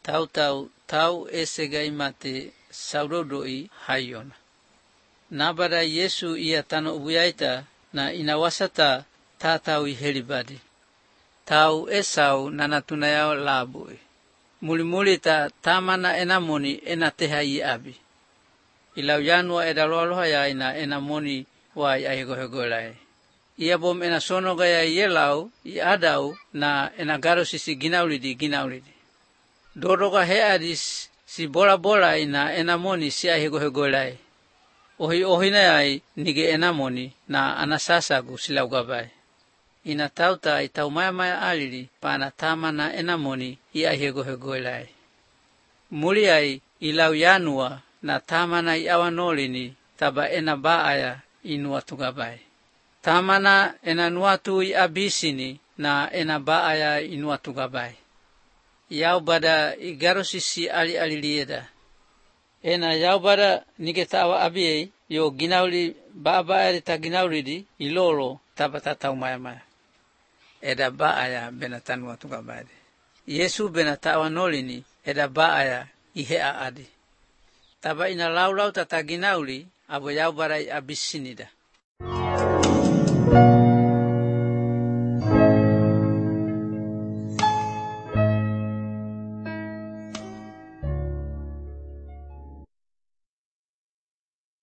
tau esega imate saudodoi hayona. Nabada Yesu ia tano ubuyaita na inawasata tatau ihelibadi. Tau esau nanatunayao labui. Muli ta tamana enamoni enateha i abi. Ilau yanua edaloaloha ya ina enamoni wai ahegohegolai. Ia bom ena sono gaya yelau i adau na enagaro sisi ginaulidi. Dodoga headis si bola ina enamoni si ahegohegolai. Ohina yai nige enamoni na anasasagu silau gabai. Ina tauta i tau maya alili pana tamana enamoni i ahegohegolai. Muli ai ilau yanua na tamana i awanolini taba ena baaya inua tugabai. Tamana ena nuatu i abisini na ena baaya inua tugabai. Yau bada i garosisi alilieda. Ena yau bada nigetawa abiei yo ginauli baaya ta ginaulidi ilolo taba tatau maya. Eda baaya bena tanua tugabai. Yesu bena tawanolini eda baaya ihea adi. Taba ina lau tata ginauli abo yau bara i abisinida.